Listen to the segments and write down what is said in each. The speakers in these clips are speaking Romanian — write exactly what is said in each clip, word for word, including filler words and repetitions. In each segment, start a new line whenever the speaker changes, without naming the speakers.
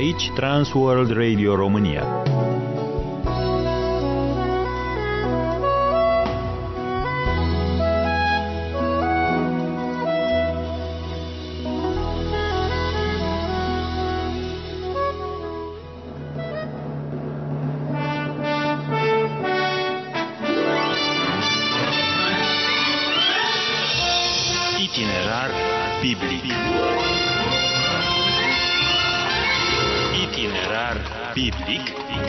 Aici Transworld Radio România.
Itinerar biblic. Itinerar biblic.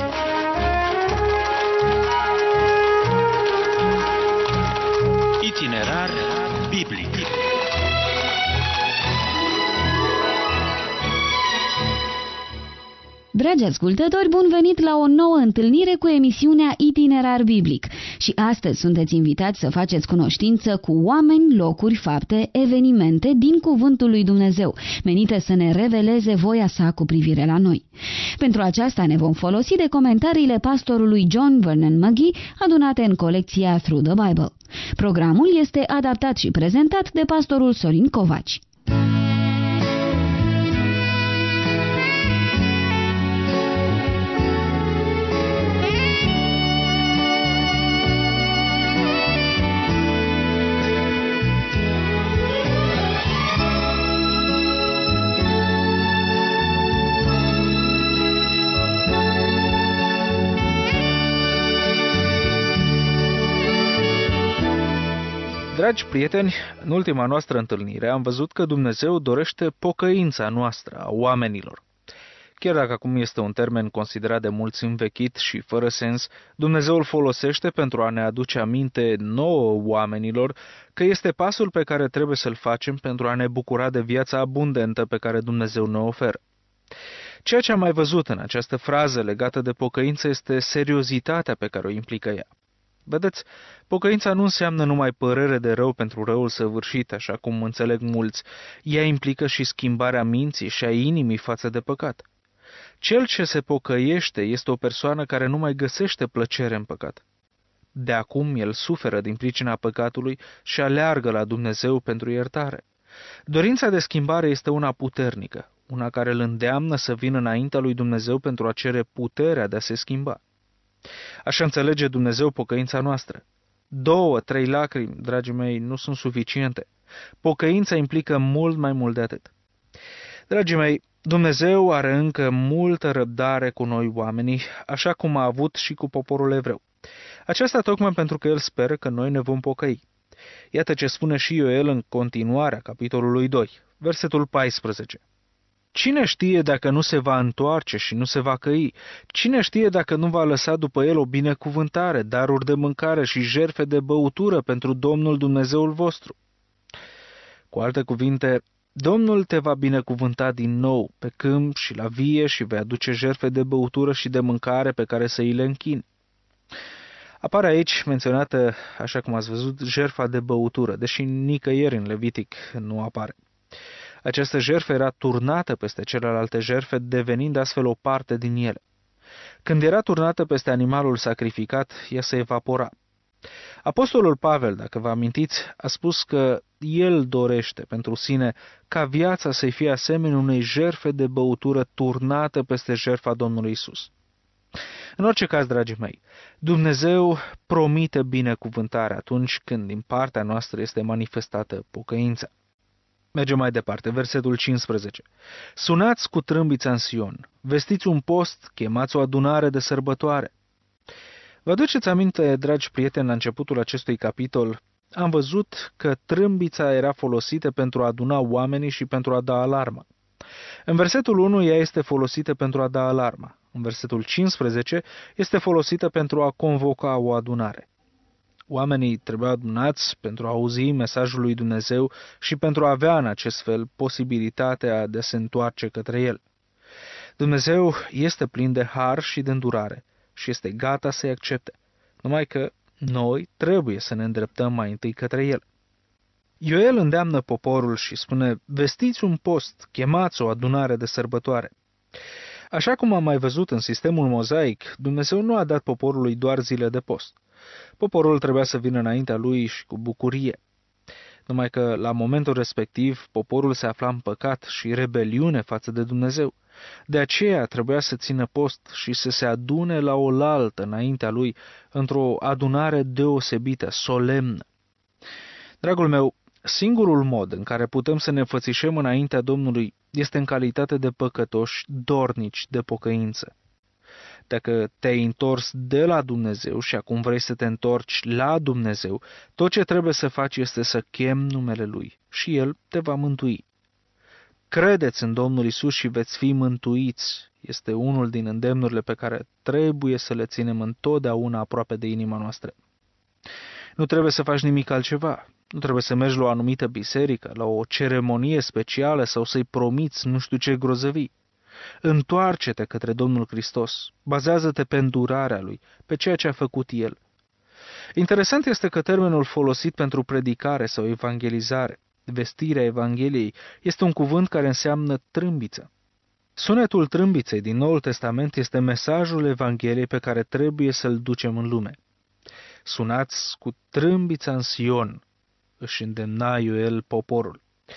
Itinerar biblic.
Dragi ascultători, bun venit la o nouă întâlnire cu emisiunea Itinerar Biblic. Și astăzi sunteți invitați să faceți cunoștință cu oameni, locuri, fapte, evenimente din Cuvântul lui Dumnezeu, menite să ne reveleze voia sa cu privire la noi. Pentru aceasta ne vom folosi de comentariile pastorului John Vernon McGee, adunate în colecția Through the Bible. Programul este adaptat și prezentat de pastorul Sorin Covaci.
Dragi prieteni, în ultima noastră întâlnire am văzut că Dumnezeu dorește pocăința noastră, a oamenilor. Chiar dacă acum este un termen considerat de mulți învechit și fără sens, Dumnezeu îl folosește pentru a ne aduce aminte nouă oamenilor că este pasul pe care trebuie să-l facem pentru a ne bucura de viața abundentă pe care Dumnezeu ne oferă. Ceea ce am mai văzut în această frază legată de pocăință este seriozitatea pe care o implică ea. Vedeți, pocăința nu înseamnă numai părere de rău pentru răul săvârșit, așa cum înțeleg mulți. Ea implică și schimbarea minții și a inimii față de păcat. Cel ce se pocăiește este o persoană care nu mai găsește plăcere în păcat. De acum el suferă din pricina păcatului și aleargă la Dumnezeu pentru iertare. Dorința de schimbare este una puternică, una care îl îndeamnă să vină înaintea lui Dumnezeu pentru a cere puterea de a se schimba. Așa înțelege Dumnezeu pocăința noastră. Două, trei lacrimi, dragii mei, nu sunt suficiente. Pocăința implică mult mai mult de atât. Dragii mei, Dumnezeu are încă multă răbdare cu noi oamenii, așa cum a avut și cu poporul evreu. Aceasta tocmai pentru că El speră că noi ne vom pocăi. Iată ce spune și Ioel în continuarea capitolului doi, versetul paisprezece. Cine știe dacă nu se va întoarce și nu se va căi? Cine știe dacă nu va lăsa după el o binecuvântare, daruri de mâncare și jertfe de băutură pentru Domnul Dumnezeul vostru? Cu alte cuvinte, Domnul te va binecuvânta din nou pe câmp și la vie și vei aduce jertfe de băutură și de mâncare pe care să îi le închini. Apare aici menționată, așa cum ați văzut, jertfa de băutură, deși nicăieri în Levitic nu apare. Această jertfă era turnată peste celelalte jertfe, devenind astfel o parte din ele. Când era turnată peste animalul sacrificat, ea se evapora. Apostolul Pavel, dacă vă amintiți, a spus că el dorește pentru sine ca viața să-i fie asemenea unei jertfe de băutură turnată peste jertfa Domnului Isus. În orice caz, dragii mei, Dumnezeu promite binecuvântare atunci când din partea noastră este manifestată pocăința. Mergem mai departe, versetul cincisprezece. Sunați cu trâmbița în Sion, vestiți un post, chemați o adunare de sărbătoare. Vă aduceți aminte, dragi prieteni, la începutul acestui capitol, am văzut că trâmbița era folosită pentru a aduna oamenii și pentru a da alarmă. În versetul unu ea este folosită pentru a da alarmă. În versetul cincisprezece este folosită pentru a convoca o adunare. Oamenii trebuiau adunați pentru a auzi mesajul lui Dumnezeu și pentru a avea în acest fel posibilitatea de a se întoarce către El. Dumnezeu este plin de har și de îndurare și este gata să-i accepte, numai că noi trebuie să ne îndreptăm mai întâi către El. Ioel îndeamnă poporul și spune, vestiți un post, chemați o adunare de sărbătoare. Așa cum am mai văzut în sistemul mozaic, Dumnezeu nu a dat poporului doar zile de post. Poporul trebuia să vină înaintea lui și cu bucurie. numai că la momentul respectiv poporul se afla în păcat și rebeliune față de Dumnezeu. De aceea trebuia să țină post și să se adune la oaltă înaintea lui într-o adunare deosebită, solemnă. Dragul meu, singurul mod în care putem să ne fățișăm înaintea Domnului este în calitate de păcătoși dornici de pocăință. Dacă te-ai întors de la Dumnezeu și acum vrei să te întorci la Dumnezeu, tot ce trebuie să faci este să chemi numele Lui și El te va mântui. Credeți în Domnul Isus și veți fi mântuiți. Este unul din îndemnurile pe care trebuie să le ținem întotdeauna aproape de inima noastră. Nu trebuie să faci nimic altceva. Nu trebuie să mergi la o anumită biserică, la o ceremonie specială sau să-i promiți nu știu ce grozăvii. Întoarce-te către Domnul Hristos, bazează-te pe îndurarea Lui, pe ceea ce a făcut El. Interesant este că termenul folosit pentru predicare sau evangelizare, vestirea Evangheliei, este un cuvânt care înseamnă trâmbiță. Sunetul trâmbiței din Noul Testament este mesajul Evangheliei pe care trebuie să-l ducem în lume. Sunați cu trâmbița în Sion, își îndemna Ioel poporul.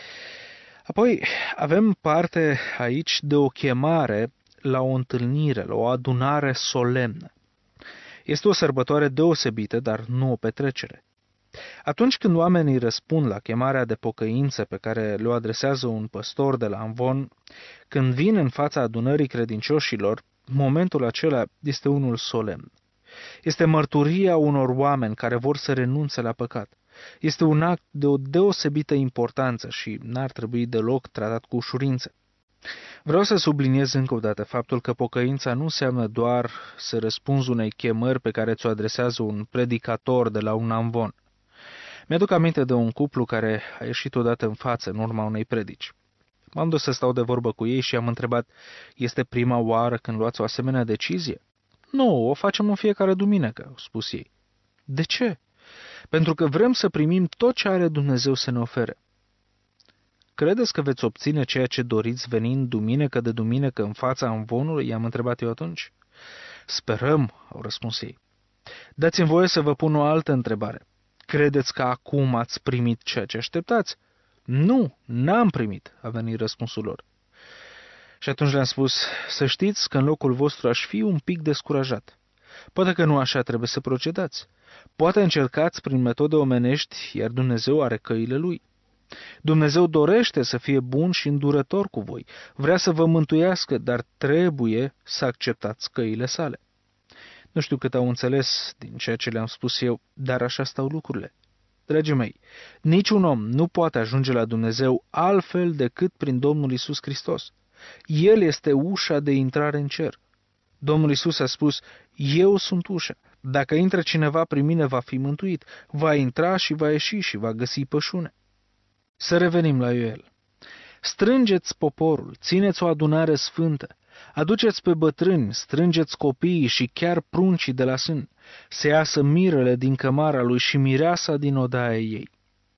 Apoi avem parte aici de o chemare la o întâlnire, la o adunare solemnă. Este o sărbătoare deosebită, dar nu o petrecere. Atunci când oamenii răspund la chemarea de pocăință pe care le-o adresează un păstor de la Amvon, când vin în fața adunării credincioșilor, momentul acela este unul solemn. Este mărturia unor oameni care vor să renunțe la păcat. Este un act de o deosebită importanță și n-ar trebui deloc tratat cu ușurință. Vreau să subliniez încă o dată faptul că pocăința nu înseamnă doar să răspunzi unei chemări pe care ți-o adresează un predicator de la un amvon. Mi-aduc aminte de un cuplu care a ieșit odată în față în urma unei predici. M-am dus să stau de vorbă cu ei și am întrebat, este prima oară când luați o asemenea decizie? Nu, o facem în fiecare duminică, au spus ei. De ce? Pentru că vrem să primim tot ce are Dumnezeu să ne ofere. Credeți că veți obține ceea ce doriți venind duminică de duminică în fața amvonului? I-am întrebat eu atunci. Sperăm, au răspuns ei. Dați-mi voie să vă pun o altă întrebare. Credeți că acum ați primit ceea ce așteptați? Nu, n-am primit, a venit răspunsul lor. Și atunci le-am spus, să știți că în locul vostru aș fi un pic descurajat. Poate că nu așa trebuie să procedați. Poate încercați prin metode omenești, iar Dumnezeu are căile Lui. Dumnezeu dorește să fie bun și îndurător cu voi. Vrea să vă mântuiască, dar trebuie să acceptați căile sale. Nu știu cât au înțeles din ceea ce le-am spus eu, dar așa stau lucrurile. Dragii mei, niciun om nu poate ajunge la Dumnezeu altfel decât prin Domnul Isus Hristos. El este ușa de intrare în cer. Domnul Isus a spus, eu sunt ușa. Dacă intră cineva prin mine, va fi mântuit. Va intra și va ieși și va găsi pășune. Să revenim la Ioel. Strângeți poporul, țineți o adunare sfântă, aduceți pe bătrâni, strângeți copiii și chiar pruncii de la sân, să iasă mirele din cămara lui și mireasa din odaia ei.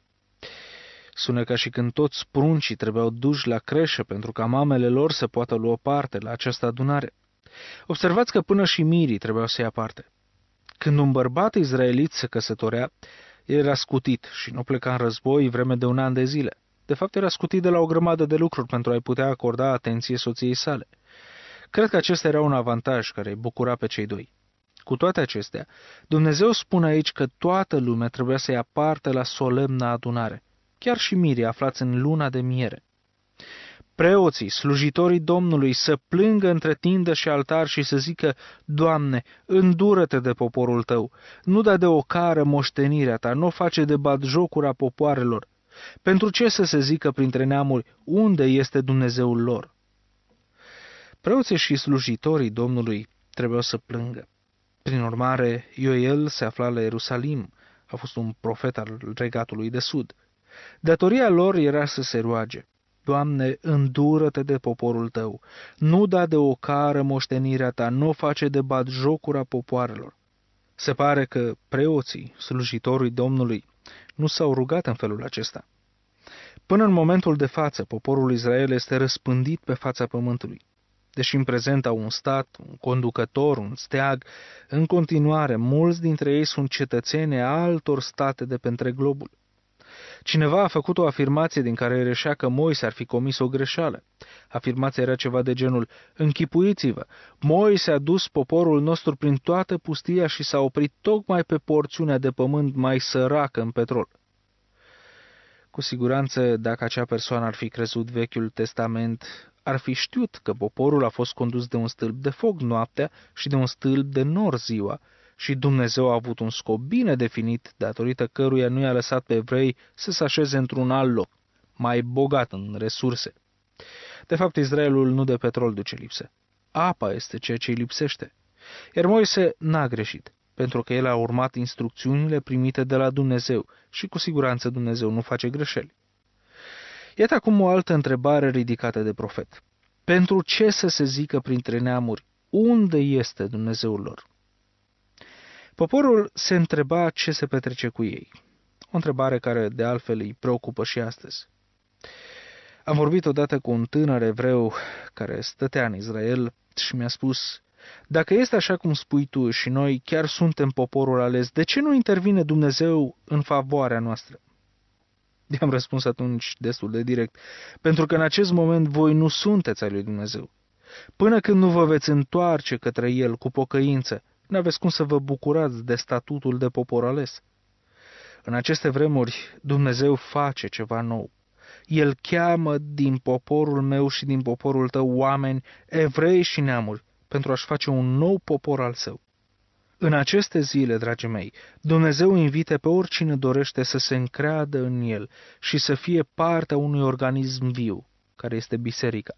Sună ca și când toți pruncii trebuiau duși la creșă pentru ca mamele lor să poată lua parte la această adunare. Observați că până și mirii trebuiau să ia parte. Când un bărbat izraelit se căsătorea, el era scutit și nu pleca în război vreme de un an de zile. De fapt, era scutit de la o grămadă de lucruri pentru a-i putea acorda atenție soției sale. Cred că acesta era un avantaj care îi bucura pe cei doi. Cu toate acestea, Dumnezeu spune aici că toată lumea trebuia să ia parte la solemna adunare, chiar și mirii aflați în luna de miere. Preoții, slujitorii Domnului să plângă între tindă și altar și să zică, Doamne, îndură-te de poporul tău, nu da de ocară moștenirea ta, nu o face de batjocura popoarelor. Pentru ce să se zică printre neamuri, unde este Dumnezeul lor? Preoții și slujitorii Domnului trebuiau să plângă. Prin urmare, Ioel se afla la Ierusalim, a fost un profet al regatului de sud. Datoria lor era să se roage, Doamne, îndură-te de poporul tău, nu da de ocară moștenirea ta, nu o face de batjocura popoarelor. Se pare că preoții, slujitorii Domnului, nu s-au rugat în felul acesta. Până în momentul de față, poporul Israel este răspândit pe fața pământului. Deși în prezent au un stat, un conducător, un steag, în continuare, mulți dintre ei sunt cetățeni altor state de pe întreg globul. Cineva a făcut o afirmație din care reșea că Moise ar fi comis o greșeală. Afirmația era ceva de genul: închipuiți-vă, Moise a dus poporul nostru prin toată pustia și s-a oprit tocmai pe porțiunea de pământ mai săracă în petrol. Cu siguranță, dacă acea persoană ar fi crezut Vechiul Testament, ar fi știut că poporul a fost condus de un stâlp de foc noaptea și de un stâlp de nor ziua, și Dumnezeu a avut un scop bine definit, datorită căruia nu i-a lăsat pe evrei să se așeze într-un alt loc, mai bogat în resurse. De fapt, Israelul nu de petrol duce lipsă. Apa este ceea ce îi lipsește. Iar Moise n-a greșit, pentru că el a urmat instrucțiunile primite de la Dumnezeu și cu siguranță Dumnezeu nu face greșeli. Iată acum o altă întrebare ridicată de profet. Pentru ce să se zică printre neamuri, unde este Dumnezeul lor? Poporul se întreba ce se petrece cu ei. O întrebare care de altfel îi preocupă și astăzi. Am vorbit odată cu un tânăr evreu care stătea în Israel și mi-a spus: dacă este așa cum spui tu și noi chiar suntem poporul ales, de ce nu intervine Dumnezeu în favoarea noastră? I-am răspuns atunci destul de direct: pentru că în acest moment voi nu sunteți ai lui Dumnezeu. Până când nu vă veți întoarce către El cu pocăință, n-aveți cum să vă bucurați de statutul de popor ales. În aceste vremuri, Dumnezeu face ceva nou. El cheamă din poporul meu și din poporul tău oameni, evrei și neamuri, pentru a-și face un nou popor al său. În aceste zile, dragii mei, Dumnezeu invite pe oricine dorește să se încreadă în El și să fie partea unui organism viu, care este biserica.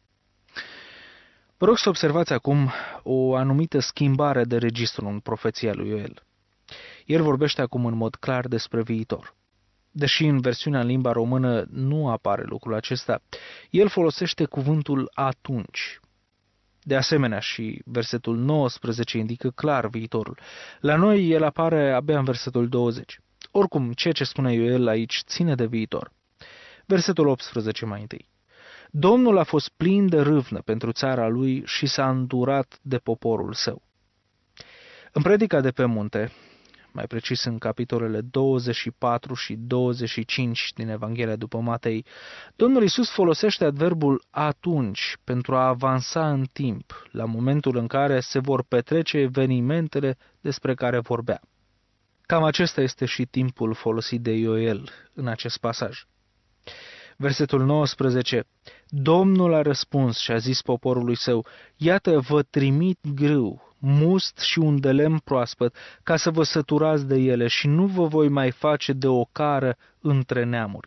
Vă rog să observați acum o anumită schimbare de registru în profeția lui Ioel. El vorbește acum în mod clar despre viitor. Deși în versiunea în limba română nu apare lucrul acesta, el folosește cuvântul atunci. De asemenea, și versetul nouăsprezece indică clar viitorul. La noi el apare abia în versetul douăzeci. Oricum, ceea ce spune Ioel aici ține de viitor. Versetul optsprezece mai întâi. Domnul a fost plin de râvnă pentru țara lui și s-a îndurat de poporul său. În predica de pe munte, mai precis în capitolele douăzeci și patru și douăzeci și cinci din Evanghelia după Matei, Domnul Iisus folosește adverbul atunci pentru a avansa în timp, la momentul în care se vor petrece evenimentele despre care vorbea. Cam acesta este și timpul folosit de Ioel în acest pasaj. Versetul nouăsprezece. Domnul a răspuns și a zis poporului său: iată, vă trimit grâu, must și un de lemn proaspăt, ca să vă săturați de ele și nu vă voi mai face de ocară între neamuri.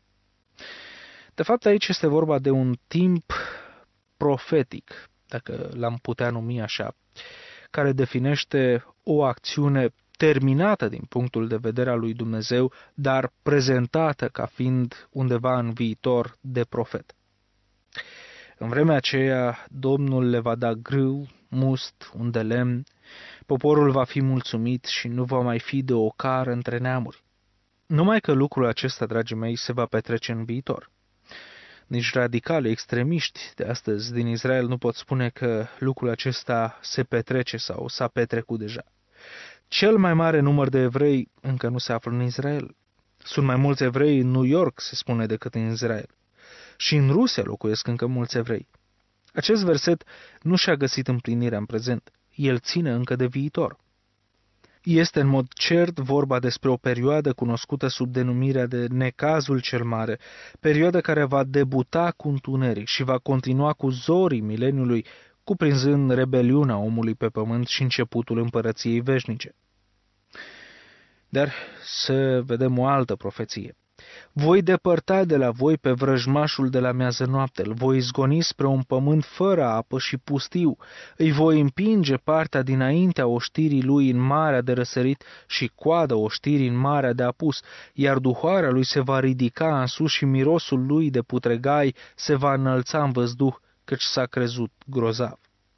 De fapt, aici este vorba de un timp profetic, dacă l-am putea numi așa, care definește o acțiune terminată din punctul de vedere al lui Dumnezeu, dar prezentată ca fiind undeva în viitor de profet. În vremea aceea, Domnul le va da grâu, must, un de lemn, poporul va fi mulțumit și nu va mai fi de ocară între neamuri. Numai că lucrul acesta, dragii mei, se va petrece în viitor. Nici radicali extremiști de astăzi din Israel nu pot spune că lucrul acesta se petrece sau s-a petrecut deja. Cel mai mare număr de evrei încă nu se află în Israel. Sunt mai mulți evrei în New York, se spune, decât în Israel. Și în Rusia locuiesc încă mulți evrei. Acest verset nu și-a găsit împlinirea în prezent. El ține încă de viitor. Este în mod cert vorba despre o perioadă cunoscută sub denumirea de necazul cel mare, perioadă care va debuta cu întuneric și va continua cu zorii mileniului, cuprinzând rebeliunea omului pe pământ și începutul împărăției veșnice. Dar să vedem o altă profeție. Voi depărta de la voi pe vrăjmașul de la miază noapte, îl voi izgoni spre un pământ fără apă și pustiu, îi voi împinge partea dinaintea oștirii lui în marea de răsărit și coada oștirii în marea de apus, iar duhoarea lui se va ridica în sus și mirosul lui de putregai se va înălța în văzduh, căci s-a crezut grozav.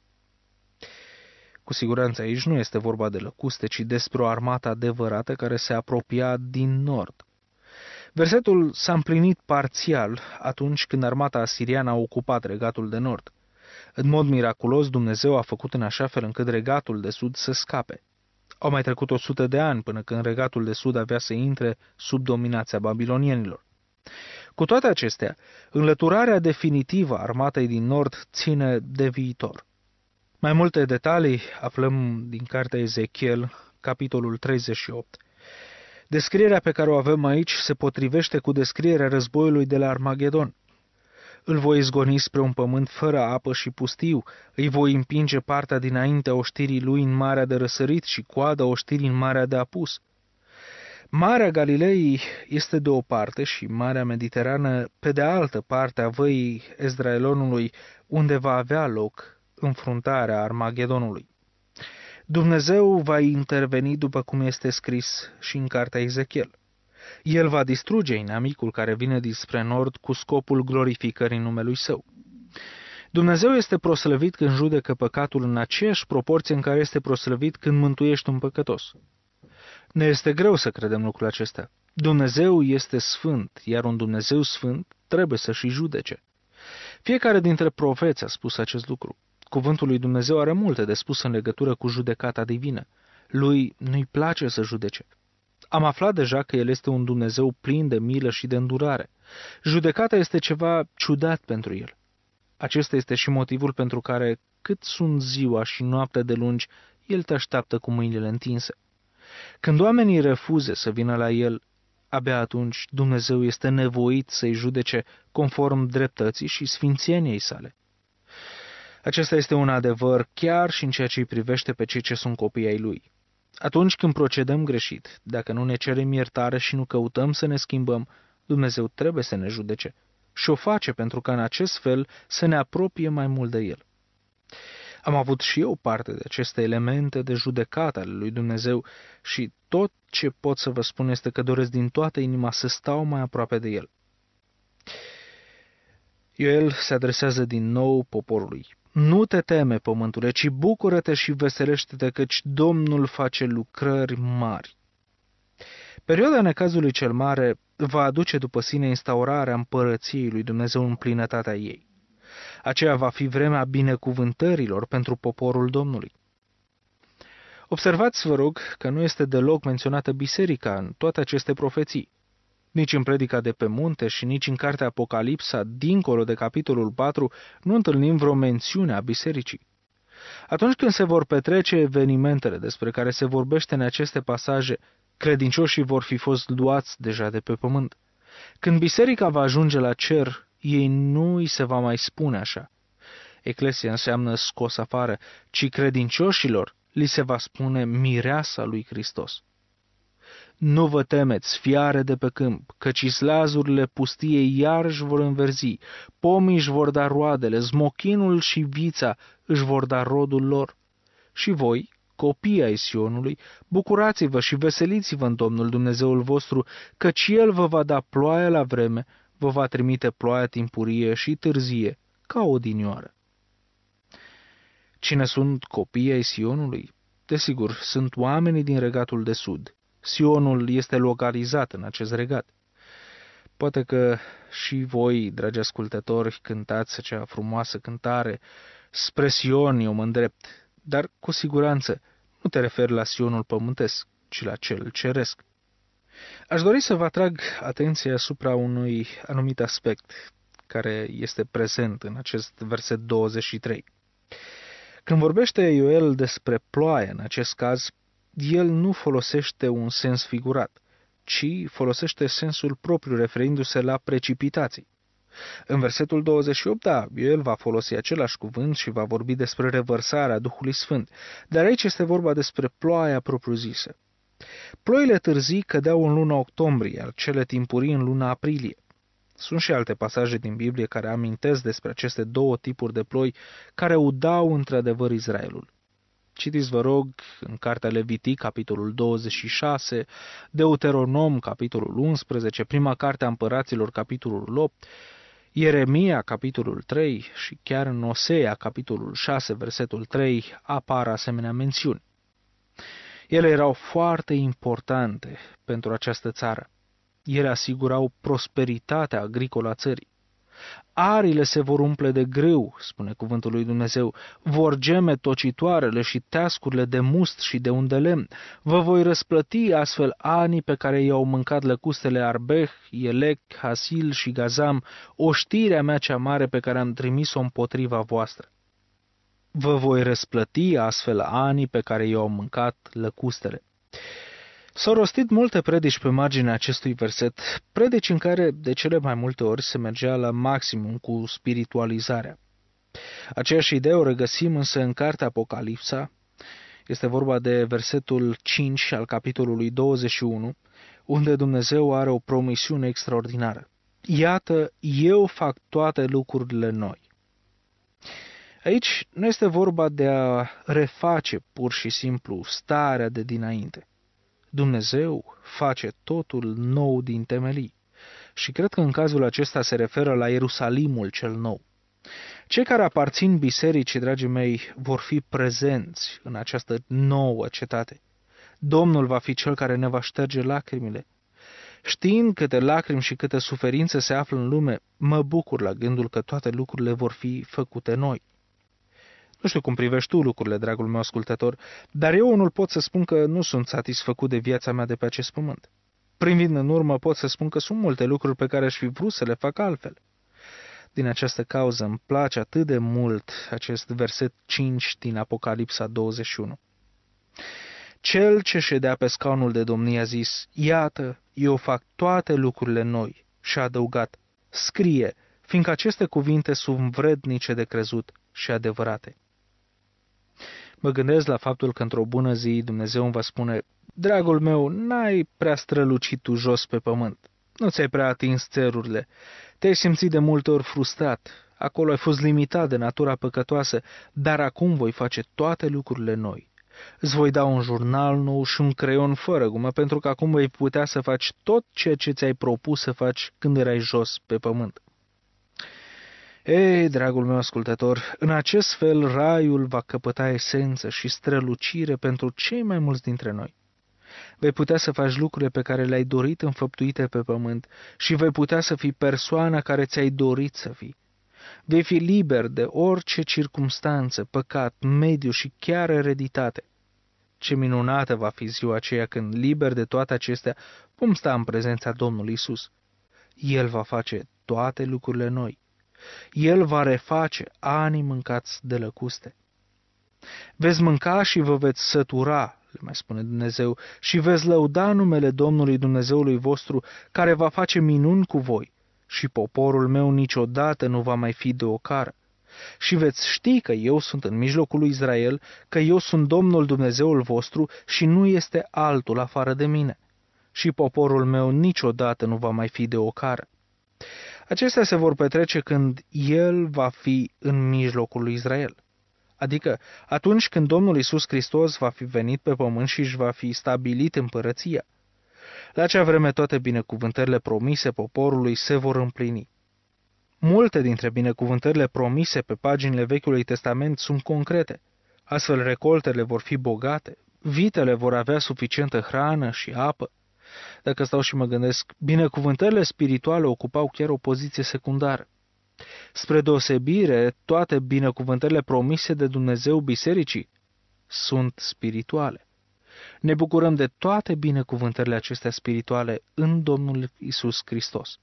Cu siguranță aici nu este vorba de lăcuste, ci despre o armată adevărată care se apropia din nord. Versetul s-a împlinit parțial atunci când armata asiriană a ocupat regatul de nord. În mod miraculos, Dumnezeu a făcut în așa fel încât regatul de sud să scape. Au mai trecut o sută de ani până când regatul de sud avea să intre sub dominația babilonienilor. Cu toate acestea, înlăturarea definitivă a armatei din nord ține de viitor. Mai multe detalii aflăm din cartea Ezechiel, capitolul treizeci și opt. Descrierea pe care o avem aici se potrivește cu descrierea războiului de la Armagedon. Îl voi izgoni spre un pământ fără apă și pustiu, îi voi împinge partea dinaintea oștirii lui în Marea de Răsărit și coada oștirii în Marea de Apus. Marea Galilei este de o parte și Marea Mediterană pe de altă parte a văii Ezdraelonului, unde va avea loc înfruntarea Armagedonului. Dumnezeu va interveni după cum este scris și în cartea Ezechiel. El va distruge inamicul care vine dinspre nord cu scopul glorificării numelui său. Dumnezeu este proslăvit când judecă păcatul în aceeași proporție în care este proslăvit când mântuiești un păcătos. Ne este greu să credem lucrul acesta. Dumnezeu este sfânt, iar un Dumnezeu sfânt trebuie să și judece. Fiecare dintre profeți a spus acest lucru. Cuvântul lui Dumnezeu are multe de spus în legătură cu judecata divină. Lui nu-i place să judece. Am aflat deja că El este un Dumnezeu plin de milă și de îndurare. Judecata este ceva ciudat pentru El. Acesta este și motivul pentru care, cât sunt ziua și noaptea de lungi, El te așteaptă cu mâinile întinse. Când oamenii refuze să vină la El, abia atunci Dumnezeu este nevoit să-i judece conform dreptății și sfințeniei sale. Acesta este un adevăr chiar și în ceea ce îi privește pe cei ce sunt copii ai Lui. Atunci când procedăm greșit, dacă nu ne cerem iertare și nu căutăm să ne schimbăm, Dumnezeu trebuie să ne judece și o face pentru ca în acest fel să ne apropie mai mult de El. Am avut și eu parte de aceste elemente de judecată ale lui Dumnezeu și tot ce pot să vă spun este că doresc din toată inima să stau mai aproape de El. Ioel se adresează din nou poporului. Nu te teme, pământule, ci bucură-te și veselește-te, căci Domnul face lucrări mari. Perioada necazului cel mare va aduce după sine instaurarea împărăției lui Dumnezeu în plinătatea ei. Aceea va fi vremea binecuvântărilor pentru poporul Domnului. Observați, vă rog, că nu este deloc menționată biserica în toate aceste profeții. Nici în predica de pe munte și nici în cartea Apocalipsa, dincolo de capitolul patru, nu întâlnim vreo mențiune a bisericii. Atunci când se vor petrece evenimentele despre care se vorbește în aceste pasaje, credincioșii vor fi fost luați deja de pe pământ. Când biserica va ajunge la cer, ei nu îi se va mai spune așa. Eclesia înseamnă scos afară, ci credincioșilor li se va spune mireasa lui Hristos. Nu vă temeți, fiare de pe câmp, căci islazurile pustiei iar își vor înverzi, pomii își vor da roadele, smochinul și vița își vor da rodul lor. Și voi, copii ai Sionului, bucurați-vă și veseliți-vă în Domnul Dumnezeul vostru, căci El vă va da ploaia la vreme, vă va trimite ploaia timpurie și târzie, ca odinioară. Cine sunt copiii ai Sionului? Desigur, sunt oamenii din regatul de sud. Sionul este localizat în acest regat. Poate că și voi, dragi ascultători, cântați acea frumoasă cântare, spre Sion eu mă îndrept, dar cu siguranță nu te referi la Sionul pământesc, ci la cel ceresc. Aș dori să vă atrag atenția asupra unui anumit aspect care este prezent în acest verset douăzeci și trei. Când vorbește Ioel despre ploaie în acest caz, el nu folosește un sens figurat, ci folosește sensul propriu, referindu-se la precipitații. În versetul douăzeci și opt, da, el va folosi același cuvânt și va vorbi despre revărsarea Duhului Sfânt, dar aici este vorba despre ploaia propriu-zisă. Ploile târzii cădeau în luna octombrie, iar cele timpurii în luna aprilie. Sunt și alte pasaje din Biblie care amintesc despre aceste două tipuri de ploi care udau într-adevăr Israelul. Citiți, vă rog, în cartea Levitic, capitolul douăzeci și șase, Deuteronom, capitolul unsprezece, prima carte a împăraților, capitolul opt, Ieremia, capitolul trei și chiar în Osea, capitolul șase, versetul trei, apar asemenea mențiuni. Ele erau foarte importante pentru această țară. Ele asigurau prosperitatea agricolă a țării. Arile se vor umple de grâu, spune cuvântul lui Dumnezeu, vor geme tocitoarele și teascurile de must și de un de lemn. Vă voi răsplăti astfel anii pe care i-au mâncat lăcustele Arbeh, Elec, Hasil și Gazam, oștirea mea cea mare pe care am trimis-o împotriva voastră. Vă voi răsplăti astfel anii pe care i-au mâncat lăcustele. S-au rostit multe predici pe marginea acestui verset, predici în care de cele mai multe ori se mergea la maximum cu spiritualizarea. Aceeași idee o regăsim însă în cartea Apocalipsa, este vorba de versetul cinci al capitolului douăzeci și unu, unde Dumnezeu are o promisiune extraordinară. Iată, eu fac toate lucrurile noi. Aici nu este vorba de a reface pur și simplu starea de dinainte. Dumnezeu face totul nou din temelii. Și cred că în cazul acesta se referă la Ierusalimul cel nou. Cei care aparțin bisericii, dragii mei, vor fi prezenți în această nouă cetate. Domnul va fi cel care ne va șterge lacrimile. Știind câte lacrimi și câte suferințe se află în lume, mă bucur la gândul că toate lucrurile vor fi făcute noi. Nu știu cum privești tu lucrurile, dragul meu ascultător, dar eu unul pot să spun că nu sunt satisfăcut de viața mea de pe acest pământ. Privind în urmă, pot să spun că sunt multe lucruri pe care aș fi vrut să le fac altfel. Din această cauză îmi place atât de mult acest verset cinci din Apocalipsa douăzeci și unu. Cel ce ședea pe scaunul de domnie a zis, iată, eu fac toate lucrurile noi, și a adăugat, scrie, fiindcă aceste cuvinte sunt vrednice de crezut și adevărate. Mă gândesc la faptul că într-o bună zi Dumnezeu îmi va spune, dragul meu, n-ai prea strălucit tu jos pe pământ, nu ți-ai prea atins țărurile, te-ai simțit de multe ori frustrat, acolo ai fost limitat de natura păcătoasă, dar acum voi face toate lucrurile noi. Îți voi da un jurnal nou și un creion fără gumă, pentru că acum vei putea să faci tot ceea ce ți-ai propus să faci când erai jos pe pământ. Ei, dragul meu ascultător, în acest fel raiul va căpăta esență și strălucire pentru cei mai mulți dintre noi. Vei putea să faci lucrurile pe care le-ai dorit înfăptuite pe pământ și vei putea să fii persoana care ți-ai dorit să fii. Vei fi liber de orice circumstanță, păcat, mediu și chiar ereditate. Ce minunată va fi ziua aceea când, liber de toate acestea, vom sta în prezența Domnului Isus. El va face toate lucrurile noi. El va reface anii mâncați de lăcuste. Veți mânca și vă veți sătura, le mai spune Dumnezeu, și veți lăuda numele Domnului Dumnezeului vostru, care va face minuni cu voi, și poporul meu niciodată nu va mai fi de ocară. Și veți ști că eu sunt în mijlocul lui Israel, că eu sunt Domnul Dumnezeul vostru și nu este altul afară de mine. Și poporul meu niciodată nu va mai fi de ocară. Acestea se vor petrece când El va fi în mijlocul lui Israel. Adică atunci când Domnul Iisus Hristos va fi venit pe pământ și își va fi stabilit împărăția. La acea vreme toate binecuvântările promise poporului se vor împlini. Multe dintre binecuvântările promise pe paginile Vechiului Testament sunt concrete. Astfel recoltele vor fi bogate, vitele vor avea suficientă hrană și apă. Dacă stau și mă gândesc, binecuvântările spirituale ocupau chiar o poziție secundară. Spre deosebire, toate binecuvântările promise de Dumnezeu bisericii sunt spirituale. Ne bucurăm de toate binecuvântările acestea spirituale în Domnul Iisus Hristos.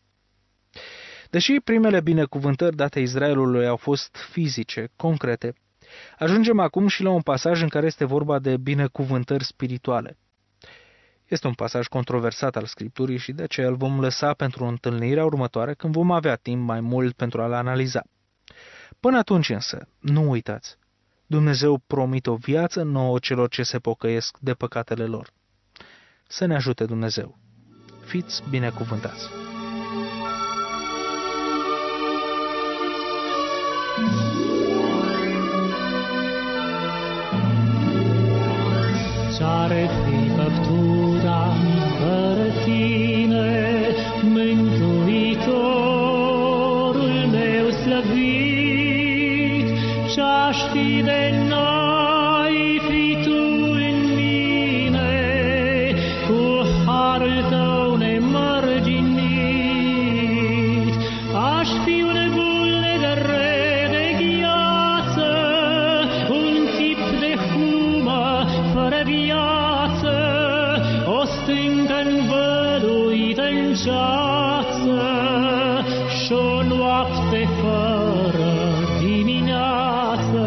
Deși primele binecuvântări date Israelului au fost fizice, concrete, ajungem acum și la un pasaj în care este vorba de binecuvântări spirituale. Este un pasaj controversat al Scripturii și de aceea îl vom lăsa pentru întâlnirea următoare, când vom avea timp mai mult pentru a-l analiza. Până atunci însă, nu uitați, Dumnezeu promite o viață nouă celor ce se pocăiesc de păcatele lor. Să ne ajute Dumnezeu. Fiți binecuvântați!
Ce-ar fi făptura fără tine, Mântuitorul meu slăvit? Ce-aș fi de n-ai fi tu în mine, cu harul tău nemărginit? Aș fi un ceață și-o noapte fără dimineață.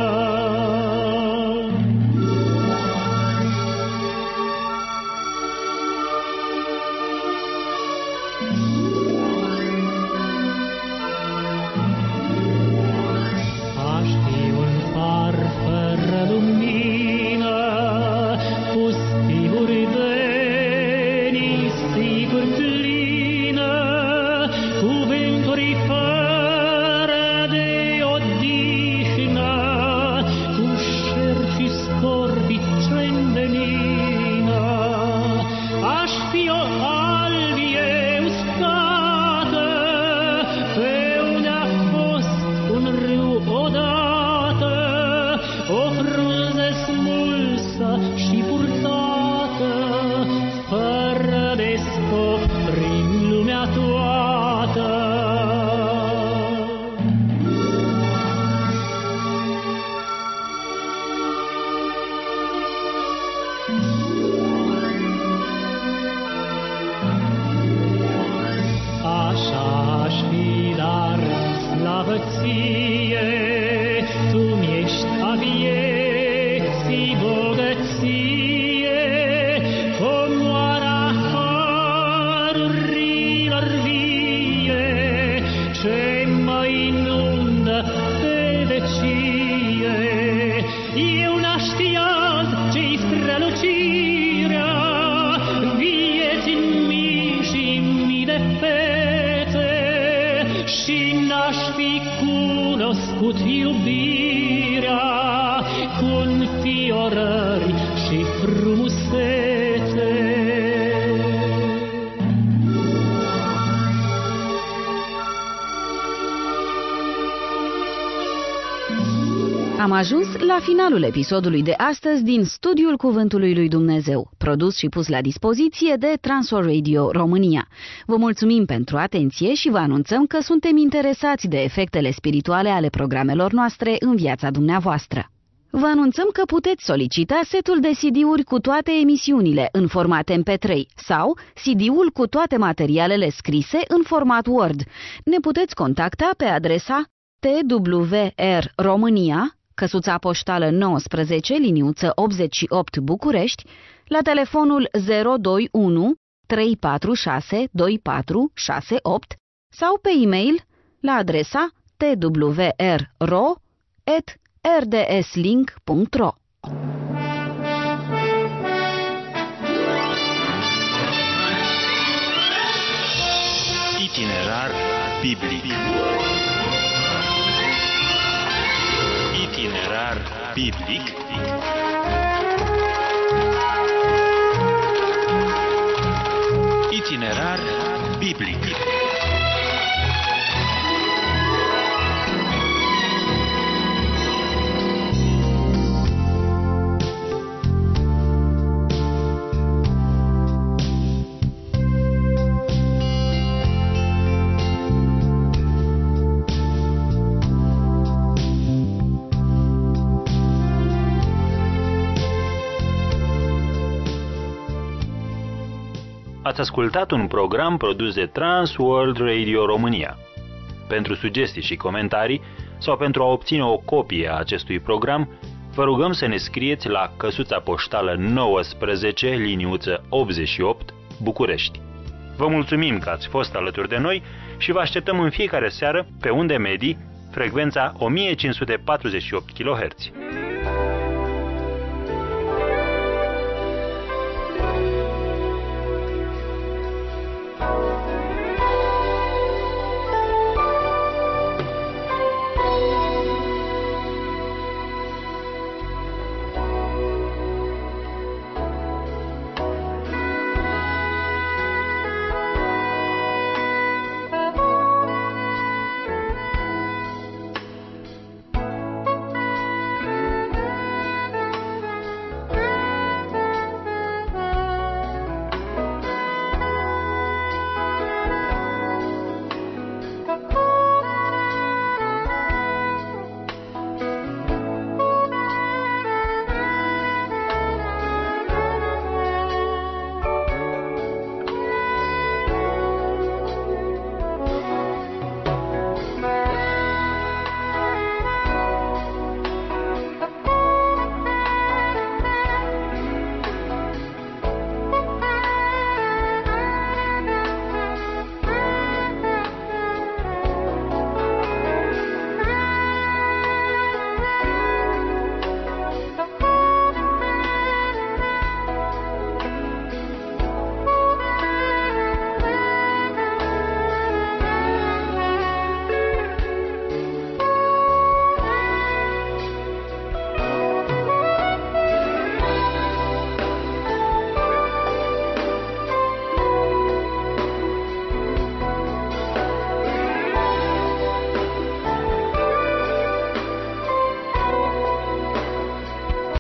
Aș fi un far fără lumină, pustiuri de nisipuri plină, cuvânturi fără de odihnă, cu șerpi scorbi trendenină. Aș fi o albie uscată, pe unde a fost un râu odată, o frunză smulsă și purtată, fără de scop prin lumea toată. Așa aș fi, dar slavă ție, tu mi-ești a vieții bogăție, comoara harurilor vie, ce mă inundă pe vecie. Eu n-aș ști azi ce-i strălucirea vieții în mii și mii de fete, și n-aș fi cunoscut iubirea cu înfiorări și frumusețe.
Am ajuns la finalul episodului de astăzi din Studiul Cuvântului lui Dumnezeu, produs și pus la dispoziție de Transworld Radio România. Vă mulțumim pentru atenție și vă anunțăm că suntem interesați de efectele spirituale ale programelor noastre în viața dumneavoastră. Vă anunțăm că puteți solicita setul de C D-uri cu toate emisiunile în format M P trei sau C D-ul cu toate materialele scrise în format Word. Ne puteți contacta pe adresa T W R România, căsuța poștală nouăsprezece, liniuță optzeci și opt București, la telefonul zero doi unu trei patru șase doi patru șase opt sau pe e-mail la adresa t w r r o at r d s link punct r o.
Itinerar biblic. Itinerar biblic. Itinerar biblic.
Ați ascultat un program produs de Transworld Radio România. Pentru sugestii și comentarii sau pentru a obține o copie a acestui program, vă rugăm să ne scrieți la căsuța poștală nouăsprezece, liniuță optzeci și opt, București. Vă mulțumim că ați fost alături de noi și vă așteptăm în fiecare seară pe unde medii, frecvența o mie cinci sute patruzeci și opt kilohertz.